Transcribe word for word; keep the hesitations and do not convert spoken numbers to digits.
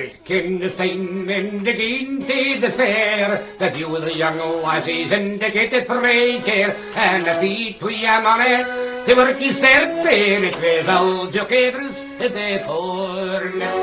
Het kinderstein in de giente de fair, dat you the young lassies in de gitte vreekeer, en de fiet twee mannen, die wordt die sterk en ik weet al, jokevers, de voor